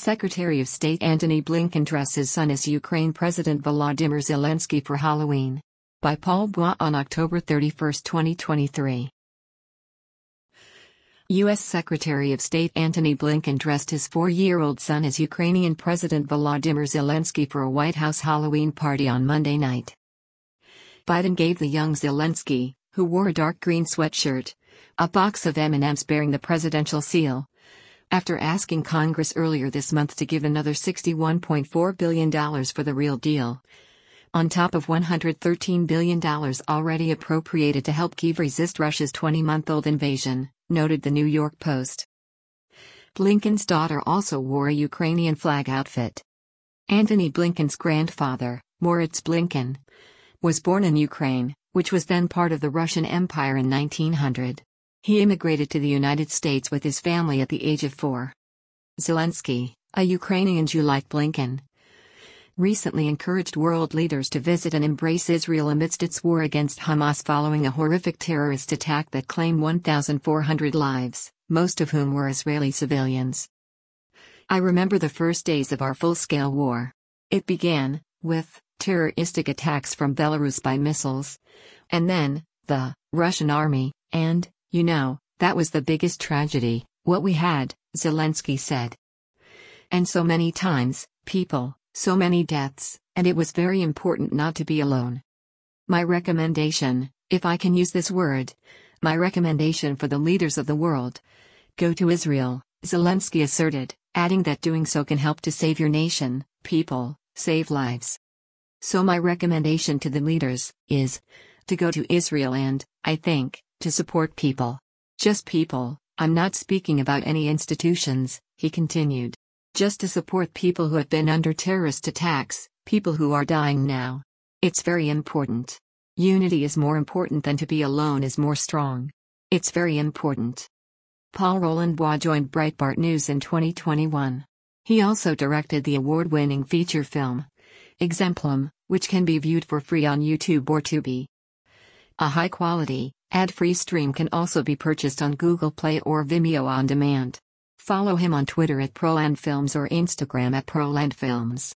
Secretary of State Antony Blinken dresses son as Ukraine President Volodymyr Zelensky for Halloween. By Paul Bois on October 31, 2023. U.S. Secretary of State Antony Blinken dressed his 4-year-old son as Ukrainian President Volodymyr Zelensky for a White House Halloween party on Monday night. Biden gave the young Zelensky, who wore a dark green sweatshirt, a box of M&Ms bearing the presidential seal, after asking Congress earlier this month to give another $61.4 billion for the real deal, on top of $113 billion already appropriated to help Kyiv resist Russia's 20-month-old invasion, noted the New York Post. Blinken's daughter also wore a Ukrainian flag outfit. Antony Blinken's grandfather, Moritz Blinken, was born in Ukraine, which was then part of the Russian Empire in 1900. He immigrated to the United States with his family at the age of 4. Zelensky, a Ukrainian Jew like Blinken, recently encouraged world leaders to visit and embrace Israel amidst its war against Hamas following a horrific terrorist attack that claimed 1,400 lives, most of whom were Israeli civilians. I remember the first days of our full-scale war. It began with terroristic attacks from Belarus by missiles, and then the Russian army, and that was the biggest tragedy, what we had, Zelensky said. And so many times, people, so many deaths, and it was very important not to be alone. My recommendation, if I can use this word, my recommendation for the leaders of the world: go to Israel, Zelensky asserted, adding that doing so can help to save your nation, people, save lives. So my recommendation to the leaders is to go to Israel and, I think, to support people. Just people, I'm not speaking about any institutions, he continued. Just to support people who have been under terrorist attacks, people who are dying now. It's very important. Unity is more important than to be alone is more strong. It's very important. Paul Roland Bois joined Breitbart News in 2021. He also directed the award-winning feature film, Exemplum, which can be viewed for free on YouTube or Tubi. A high-quality, ad-free stream can also be purchased on Google Play or Vimeo on demand. Follow him on Twitter at ProlandFilms or Instagram at ProlandFilms.